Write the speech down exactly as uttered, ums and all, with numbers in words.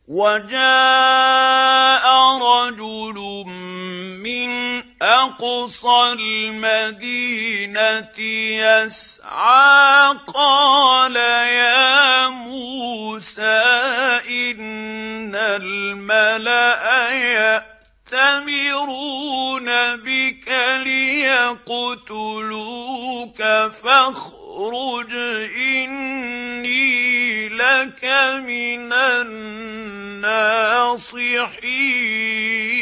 وجاء رجل من أقصى المدينة يسعى قال يا موسى إن الملأ يأتمرون بك ليقتلوك فاخرج إني لك من الناصحين.